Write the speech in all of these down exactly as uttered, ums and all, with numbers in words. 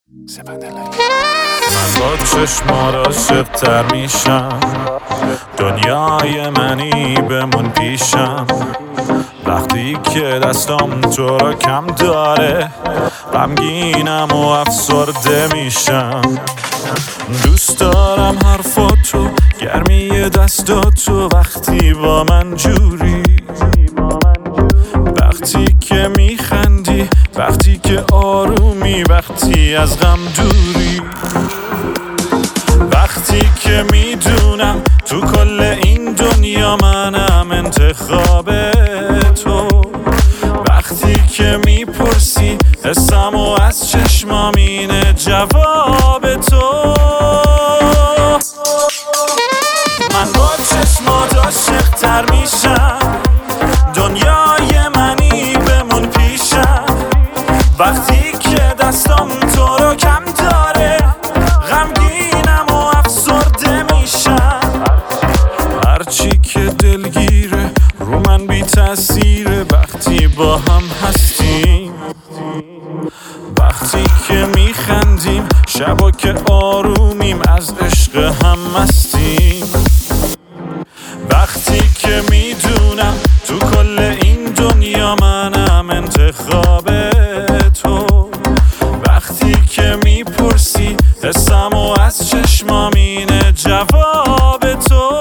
من با چشمات عاشق‌تر میشم، دنیای منی بمون پیشم. وقتی که دستم تو را کم داره، غمگینم و افسرده میشم. دوست دارم حرفاتو، گرمی دستاتو، وقتی با من جوری، وقتی که میخندی، وقتی که آرومی، وقتی از غم دوری، وقتی که میدونم تو کل این دنیا منم انتخاب تو، وقتی که میپرسی حسم و از چشمام اینه جواب تو. من با چشمات عاشق‌تر میشم، دنیای منی بمون پیشم. وقتی که دستم تو رو کم داره، غمگینم و افسرده میشم. هرچی که دلگیره رو من بی تأثیره، وقتی با هم هستیم، وقتی که میخندیم، شبا که آرومیم، از عشق هم مستیم. وقتی که میدونم تو کل این دنیا منم انتخاب تو، وقتی که میپرسی حسم و از چشمام اینه جواب تو.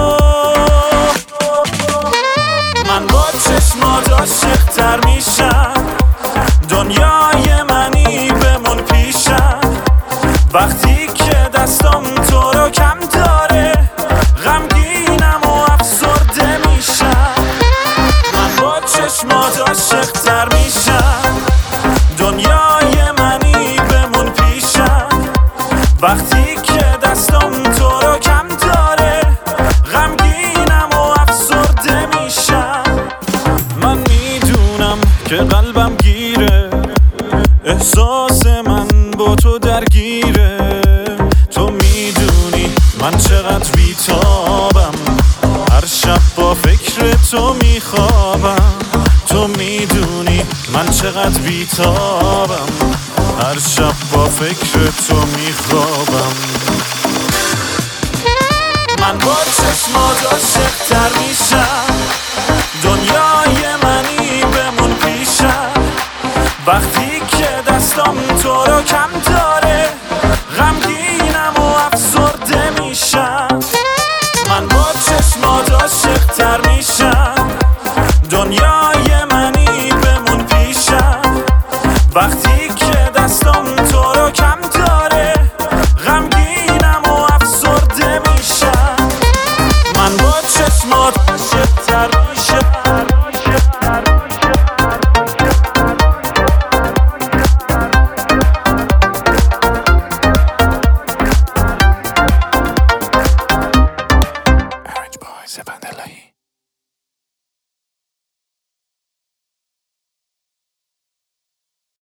من با چشمات عاشق‌تر میشم، دنیای منی بمون پیشم. وقتی که دستم تو رو کم داره، غمگینم و افسرده میشم. من با چشمات عاشق‌تر میشم، دنیای منی بمون پیشم. وقتی که دستم تو رو کم داره، غمگینم و افسرده میشم. من میدونم که قلبم گیره، احساس من با تو درگیره. تو میدونی من چقدر بیتابم، هر شب با فکر تو میخوابم. تو میدونی من چقدر بیتابم، هر شب با فکر تو میخوابم. من با چشمات عاشق‌تر میشم، دنیای منی بمون پیشم. وقتی که دستم تو رو کم داره، غمگینم و افسرده میشم. من با چشمات عاشق‌تر میشم، دنیای منی بمون پیشم. وقتی که دستم تو رو کم داره، غمگینم و افسرده میشم. من با چشمات عاشق‌تر میشم. Orange Boy, Seven Delay.